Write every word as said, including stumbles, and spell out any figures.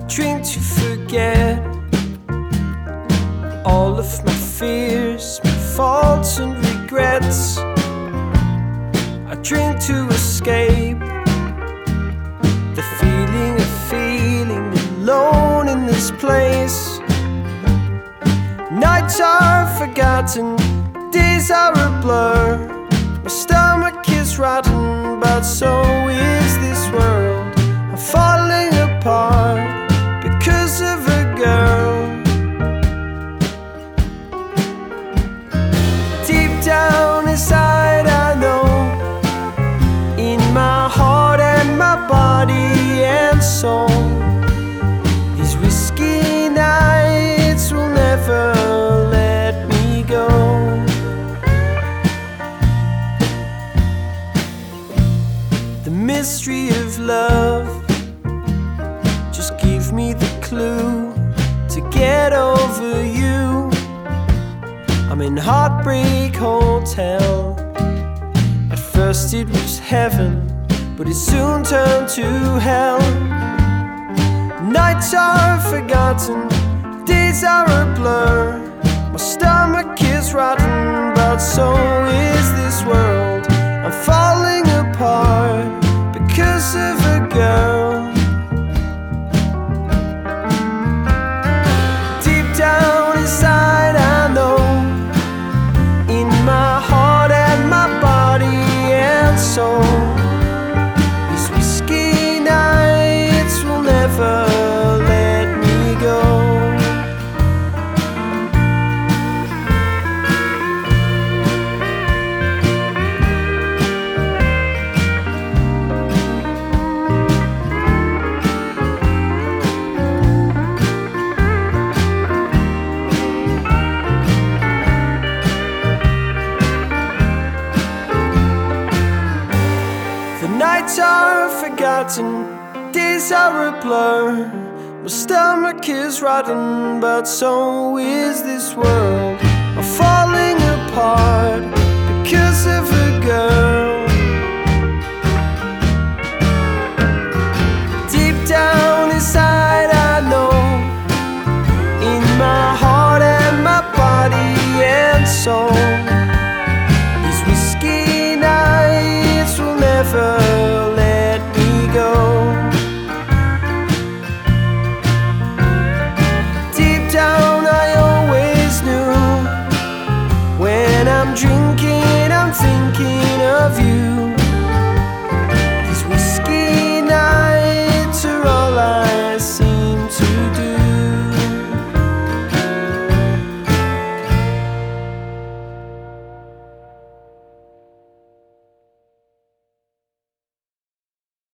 drink to forget all of my fears, my faults and regrets. I drink to escape the feeling of feeling alone in this place. Nights are forgotten, days are a blur. My stomach is rotten, but so is this world. I'm falling apart because of a girl. Deep down inside I know, in my heart and my body and soul, these whiskey nights will never let me go. The mystery of love, just give me the clue to get over you. I'm in Heartbreak Hotel. At first it was heaven, but it soon turned to hell. Nights are forgotten, days are a blur. My stomach is rotten, but so is this world. I'm falling apart because of a girl. Deep down inside I know, in my heart and my body and soul, these whiskey nights will never let me go. The nights are forgotten, days are a blur. My stomach is rotten, but so is this world. I'm falling apart because of a girl.